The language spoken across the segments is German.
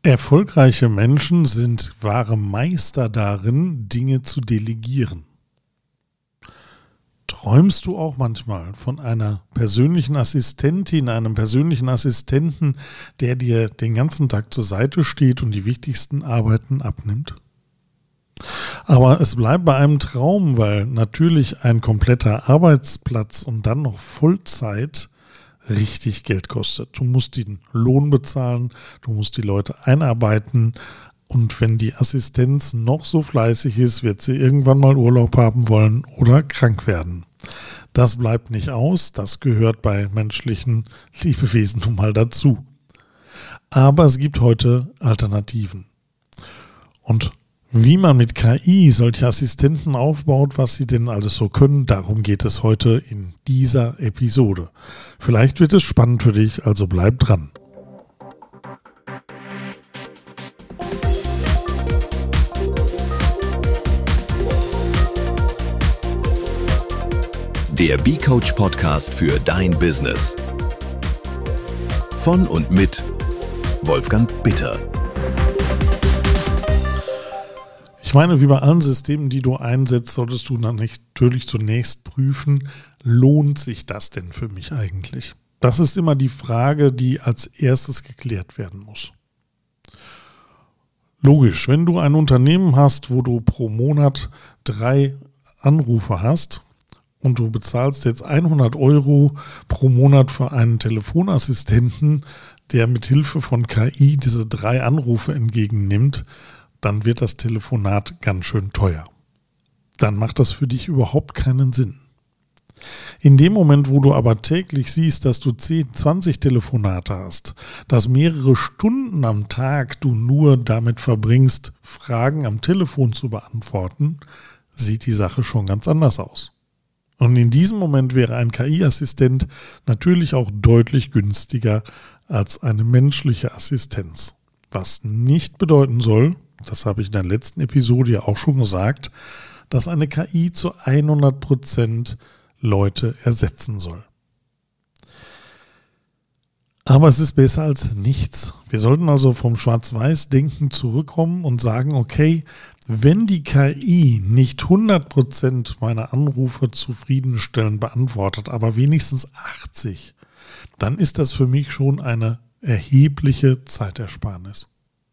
Erfolgreiche Menschen sind wahre Meister darin, Dinge zu delegieren. Träumst du auch manchmal von einer persönlichen Assistentin, einem persönlichen Assistenten, der dir den ganzen Tag zur Seite steht und die wichtigsten Arbeiten abnimmt? Aber es bleibt bei einem Traum, weil natürlich ein kompletter Arbeitsplatz und dann noch Vollzeit richtig Geld kostet. Du musst den Lohn bezahlen, du musst die Leute einarbeiten und wenn die Assistenz noch so fleißig ist, wird sie irgendwann mal Urlaub haben wollen oder krank werden. Das bleibt nicht aus, das gehört bei menschlichen Lebewesen nun mal dazu. Aber es gibt heute Alternativen. Und wie man mit KI solche Assistenten aufbaut, was sie denn alles so können, darum geht es heute in dieser Episode. Vielleicht wird es spannend für dich, also bleib dran. Der B-Coach Podcast für dein Business. Von und mit Wolfgang Bitter. Ich meine, wie bei allen Systemen, die du einsetzt, solltest du dann natürlich zunächst prüfen, lohnt sich das denn für mich eigentlich? Das ist immer die Frage, die als erstes geklärt werden muss. Logisch, wenn du ein Unternehmen hast, wo du pro Monat 3 Anrufe hast und du bezahlst jetzt 100 € pro Monat für einen Telefonassistenten, der mit Hilfe von KI diese 3 Anrufe entgegennimmt, dann wird das Telefonat ganz schön teuer. Dann macht das für dich überhaupt keinen Sinn. In dem Moment, wo du aber täglich siehst, dass du 10, 20 Telefonate hast, dass mehrere Stunden am Tag du nur damit verbringst, Fragen am Telefon zu beantworten, sieht die Sache schon ganz anders aus. Und in diesem Moment wäre ein KI-Assistent natürlich auch deutlich günstiger als eine menschliche Assistenz. Was nicht bedeuten soll, das habe ich in der letzten Episode ja auch schon gesagt, dass eine KI zu 100% Leute ersetzen soll. Aber es ist besser als nichts. Wir sollten also vom Schwarz-Weiß-Denken zurückkommen und sagen, okay, wenn die KI nicht 100% meiner Anrufe zufriedenstellend beantwortet, aber wenigstens 80%, dann ist das für mich schon eine erhebliche Zeitersparnis.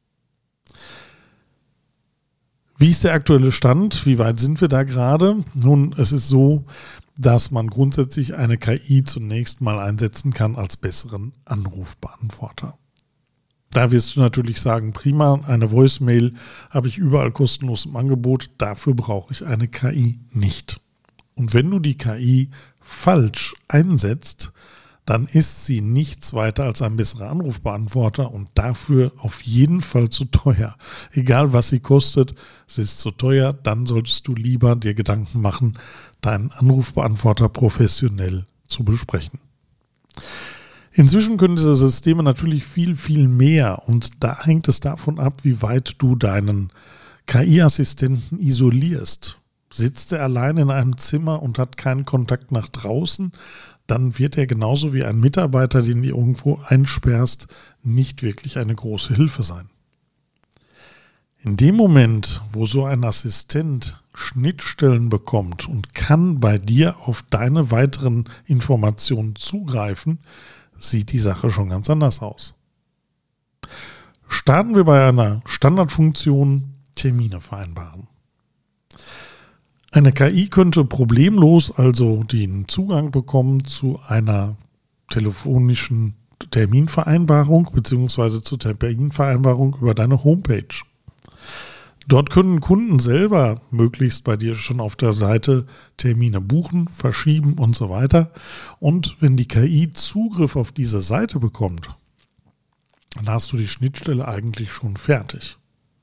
Wie ist der aktuelle Stand? Wie weit sind wir da gerade? Nun, es ist so, dass man grundsätzlich eine KI zunächst mal einsetzen kann als besseren Anrufbeantworter. Da wirst du natürlich sagen, prima, eine Voicemail habe ich überall kostenlos im Angebot, dafür brauche ich eine KI nicht. Und wenn du die KI falsch einsetzt, dann ist sie nichts weiter als ein besserer Anrufbeantworter und dafür auf jeden Fall zu teuer. Egal was sie kostet, sie ist zu teuer, dann solltest du lieber dir Gedanken machen, deinen Anrufbeantworter professionell zu besprechen. Inzwischen können diese Systeme natürlich viel, viel mehr und da hängt es davon ab, wie weit du deinen KI-Assistenten isolierst. Sitzt er allein in einem Zimmer und hat keinen Kontakt nach draußen, dann wird er genauso wie ein Mitarbeiter, den du irgendwo einsperrst, nicht wirklich eine große Hilfe sein. In dem Moment, wo so ein Assistent Schnittstellen bekommt und kann bei dir auf deine weiteren Informationen zugreifen, sieht die Sache schon ganz anders aus. Starten wir bei einer Standardfunktion Termine vereinbaren. Eine KI könnte problemlos also den Zugang bekommen zu einer telefonischen Terminvereinbarung bzw. zur Terminvereinbarung über deine Homepage. Dort können Kunden selber möglichst bei dir schon auf der Seite Termine buchen, verschieben und so weiter. Und wenn die KI Zugriff auf diese Seite bekommt, dann hast du die Schnittstelle eigentlich schon fertig.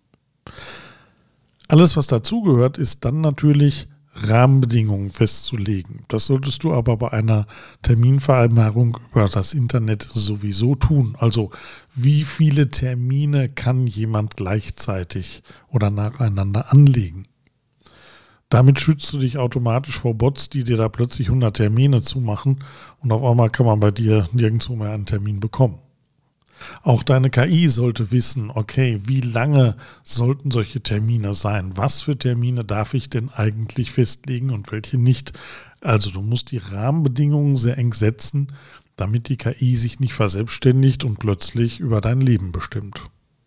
Alles, was dazugehört, ist dann natürlich Rahmenbedingungen festzulegen. Das solltest du aber bei einer Terminvereinbarung über das Internet sowieso tun. Also wie viele Termine kann jemand gleichzeitig oder nacheinander anlegen? Damit schützt du dich automatisch vor Bots, die dir da plötzlich 100 Termine zumachen und auf einmal kann man bei dir nirgendwo mehr einen Termin bekommen. Auch deine KI sollte wissen, okay, wie lange sollten solche Termine sein? Was für Termine darf ich denn eigentlich festlegen und welche nicht? Also du musst die Rahmenbedingungen sehr eng setzen, damit die KI sich nicht verselbstständigt und plötzlich über dein Leben bestimmt.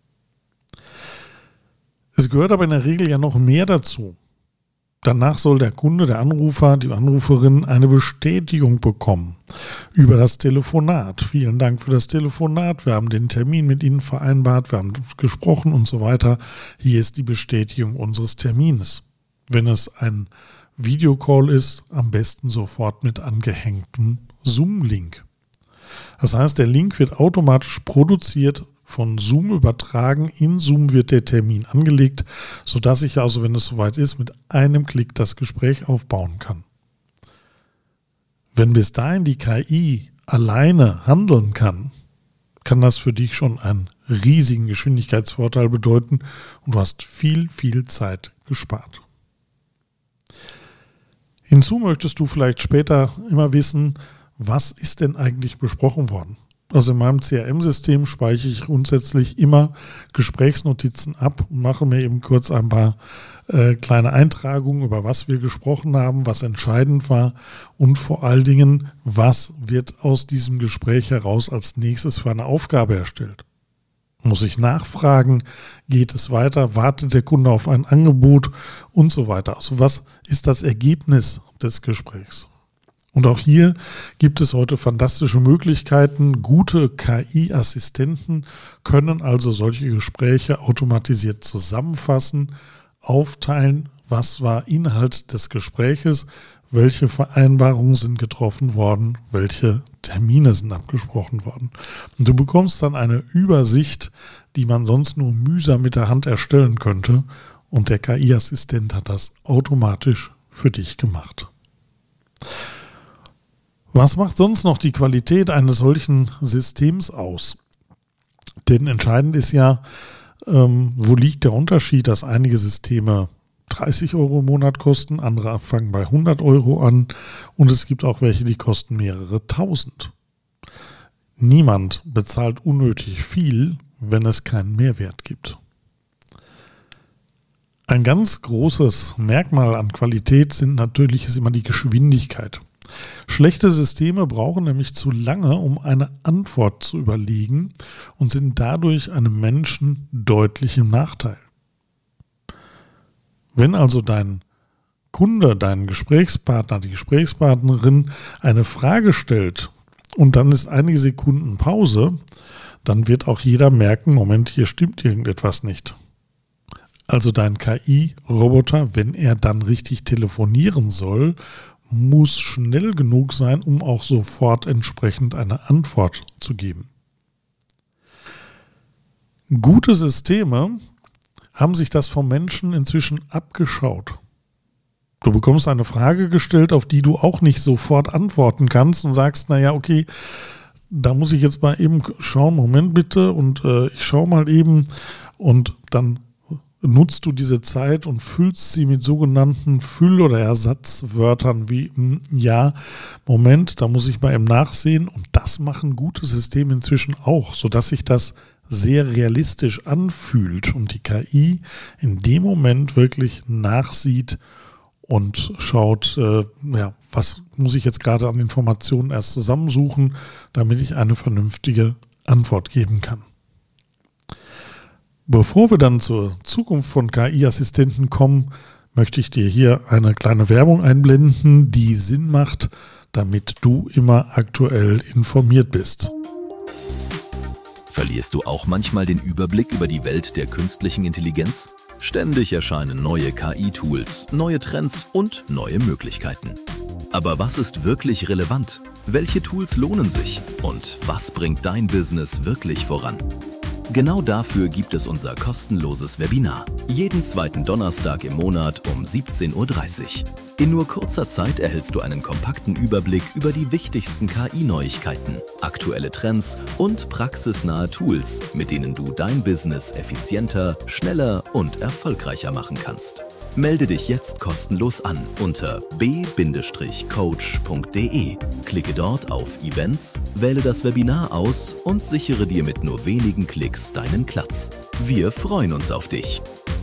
Es gehört aber in der Regel ja noch mehr dazu. Danach soll der Kunde, der Anrufer, die Anruferin eine Bestätigung bekommen über das Telefonat. Vielen Dank für das Telefonat. Wir haben den Termin mit Ihnen vereinbart, wir haben gesprochen und so weiter. Hier ist die Bestätigung unseres Termins. Wenn es ein Videocall ist, am besten sofort mit angehängtem Zoom-Link. Das heißt, der Link wird automatisch produziert, von Zoom übertragen, in Zoom wird der Termin angelegt, sodass ich also, wenn es soweit ist, mit einem Klick das Gespräch aufbauen kann. Wenn bis dahin die KI alleine handeln kann, kann das für dich schon einen riesigen Geschwindigkeitsvorteil bedeuten und du hast viel, viel Zeit gespart. Hinzu möchtest du vielleicht später immer wissen, was ist denn eigentlich besprochen worden? Also in meinem CRM-System speichere ich grundsätzlich immer Gesprächsnotizen ab und mache mir eben kurz ein paar kleine Eintragungen, über was wir gesprochen haben, was entscheidend war und vor allen Dingen, was wird aus diesem Gespräch heraus als nächstes für eine Aufgabe erstellt. Muss ich nachfragen, geht es weiter, wartet der Kunde auf ein Angebot und so weiter. Also was ist das Ergebnis des Gesprächs? Und auch hier gibt es heute fantastische Möglichkeiten. Gute KI-Assistenten können also solche Gespräche automatisiert zusammenfassen, aufteilen, was war Inhalt des Gespräches, welche Vereinbarungen sind getroffen worden, welche Termine sind abgesprochen worden. Und du bekommst dann eine Übersicht, die man sonst nur mühsam mit der Hand erstellen könnte. Und der KI-Assistent hat das automatisch für dich gemacht. Was macht sonst noch die Qualität eines solchen Systems aus? Denn entscheidend ist ja, wo liegt der Unterschied, dass einige Systeme 30 € im Monat kosten, andere fangen bei 100 € an und es gibt auch welche, die kosten mehrere tausend. Niemand bezahlt unnötig viel, wenn es keinen Mehrwert gibt. Ein ganz großes Merkmal an Qualität ist immer die Geschwindigkeit. Schlechte Systeme brauchen nämlich zu lange, um eine Antwort zu überlegen und sind dadurch einem Menschen deutlich im Nachteil. Wenn also dein Kunde, dein Gesprächspartner, die Gesprächspartnerin eine Frage stellt und dann ist einige Sekunden Pause, dann wird auch jeder merken, Moment, hier stimmt irgendetwas nicht. Also dein KI-Roboter, wenn er dann richtig telefonieren soll, muss schnell genug sein, um auch sofort entsprechend eine Antwort zu geben. Gute Systeme haben sich das vom Menschen inzwischen abgeschaut. Du bekommst eine Frage gestellt, auf die du auch nicht sofort antworten kannst und sagst, naja, okay, da muss ich jetzt mal eben schauen, Moment bitte, und ich schaue mal eben und dann nutzt du diese Zeit und füllst sie mit sogenannten Füll- oder Ersatzwörtern wie ja, Moment, da muss ich mal eben nachsehen. Und das machen gute Systeme inzwischen auch, sodass sich das sehr realistisch anfühlt und die KI in dem Moment wirklich nachsieht und schaut, was muss ich jetzt gerade an Informationen erst zusammensuchen, damit ich eine vernünftige Antwort geben kann. Bevor wir dann zur Zukunft von KI-Assistenten kommen, möchte ich dir hier eine kleine Werbung einblenden, die Sinn macht, damit du immer aktuell informiert bist. Verlierst du auch manchmal den Überblick über die Welt der künstlichen Intelligenz? Ständig erscheinen neue KI-Tools, neue Trends und neue Möglichkeiten. Aber was ist wirklich relevant? Welche Tools lohnen sich? Und was bringt dein Business wirklich voran? Genau dafür gibt es unser kostenloses Webinar. Jeden zweiten Donnerstag im Monat um 17:30 Uhr. In nur kurzer Zeit erhältst du einen kompakten Überblick über die wichtigsten KI-Neuigkeiten, aktuelle Trends und praxisnahe Tools, mit denen du dein Business effizienter, schneller und erfolgreicher machen kannst. Melde dich jetzt kostenlos an unter b-coach.de. Klicke dort auf Events, wähle das Webinar aus und sichere dir mit nur wenigen Klicks deinen Platz. Wir freuen uns auf dich.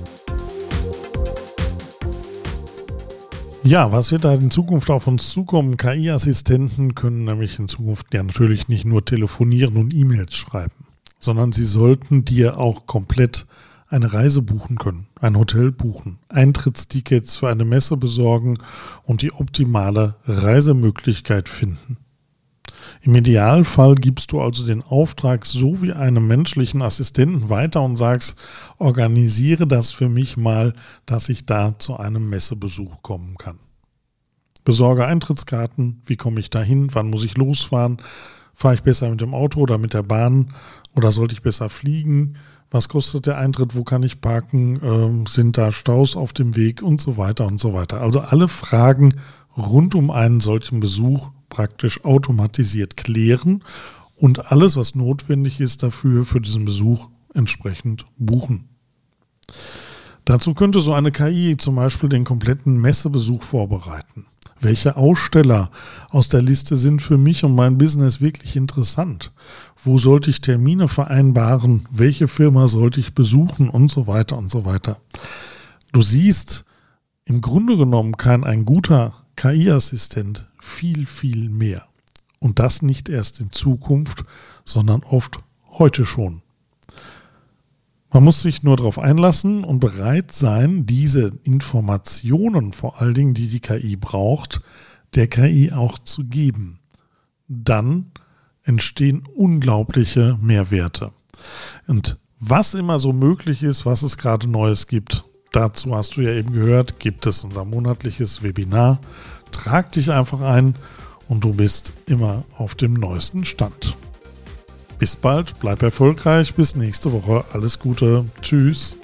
Ja, was wird da in Zukunft auf uns zukommen? KI-Assistenten können nämlich in Zukunft ja natürlich nicht nur telefonieren und E-Mails schreiben, sondern sie sollten dir auch komplett eine Reise buchen können, ein Hotel buchen, Eintrittstickets für eine Messe besorgen und die optimale Reisemöglichkeit finden. Im Idealfall gibst du also den Auftrag so wie einem menschlichen Assistenten weiter und sagst, organisiere das für mich mal, dass ich da zu einem Messebesuch kommen kann. Besorge Eintrittskarten, wie komme ich da hin, wann muss ich losfahren, fahre ich besser mit dem Auto oder mit der Bahn oder sollte ich besser fliegen? Was kostet der Eintritt? Wo kann ich parken? Sind da Staus auf dem Weg? Und so weiter und so weiter. Also alle Fragen rund um einen solchen Besuch praktisch automatisiert klären und alles, was notwendig ist dafür, für diesen Besuch entsprechend buchen. Dazu könnte so eine KI zum Beispiel den kompletten Messebesuch vorbereiten. Welche Aussteller aus der Liste sind für mich und mein Business wirklich interessant? Wo sollte ich Termine vereinbaren? Welche Firma sollte ich besuchen? Und so weiter und so weiter. Du siehst, im Grunde genommen kann ein guter KI-Assistent viel, viel mehr. Und das nicht erst in Zukunft, sondern oft heute schon. Man muss sich nur darauf einlassen und bereit sein, diese Informationen, vor allen Dingen, die die KI braucht, der KI auch zu geben. Dann entstehen unglaubliche Mehrwerte. Und was immer so möglich ist, was es gerade Neues gibt, dazu hast du ja eben gehört, gibt es unser monatliches Webinar. Trag dich einfach ein und du bist immer auf dem neuesten Stand. Bis bald, bleib erfolgreich, bis nächste Woche. Alles Gute, tschüss.